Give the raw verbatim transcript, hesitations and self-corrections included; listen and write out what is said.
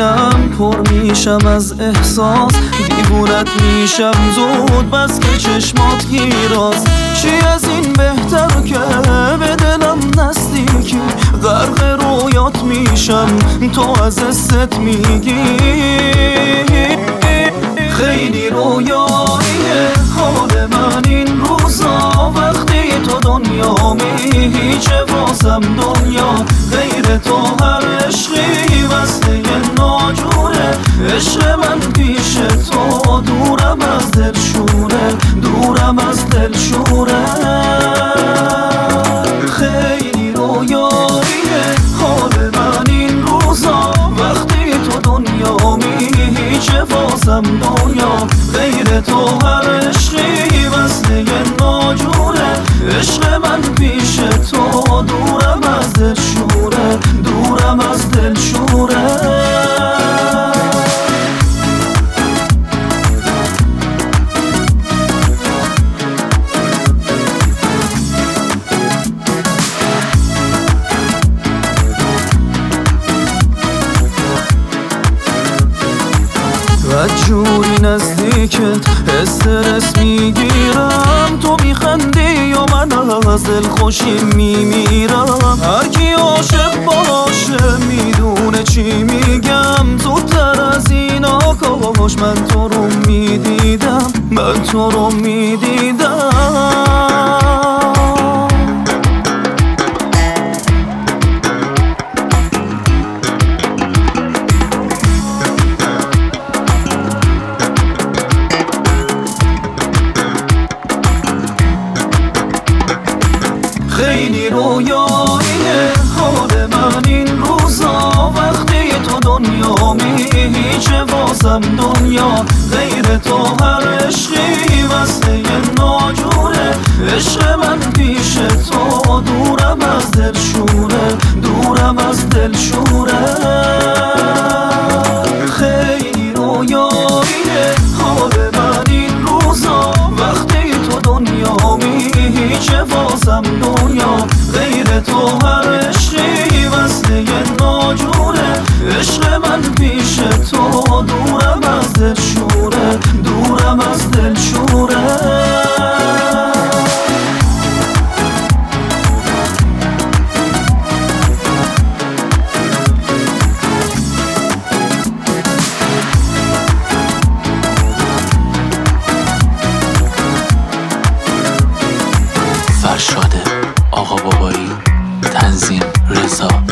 سینم پر میشم از احساس، دیوونت میشم زود بس که چشمات گیراز. چی از این بهتر که به دلم نزدیکی، غرق رویات میشم تو از دستت میگی. خیلی رویاییه حال من این روزا، وقتی تو دنیا می هیچه واسم دنیا. غیر تو هر عشقی وصله ناجوره، عشق من پیش تو دورم از دلشوره، دورم از دلشوره. خیلی رویاییه حال من این روزا، وقتی تو دنیا می هیچه واسم دنیا. غیر تو هر عشقی وصله ناجوره، عشق من پیش تو دورم از دلشوره، دورم از دلشوره. جوری نزدیکت استرس میگیرم، تو میخندی و من از دل خوشی میمیرم. هر کی عاشق باشه میدونه چی میگم، زودتر از اینا کاش من تو رو میدیدم، من تو رو میدیدم. خیلی رویاییه حال من این روزا، وقتی تو دنیا می هیچه واسم دنیا. غیر تو هر عشقی وصله ناجوره، عشق من پیش تو دورم از دلشوره، دورم از دلشوره. خیلی رویاییه حال من این روزا، وقتی تو دنیا می هیچه واسم دنیا. غیر تو هر عشقی وصله ناجوره، عشق من پیش تو دورم از دلشوره، دورم از دلشوره. فرشاد آقا بابایی، تنظیم رضا.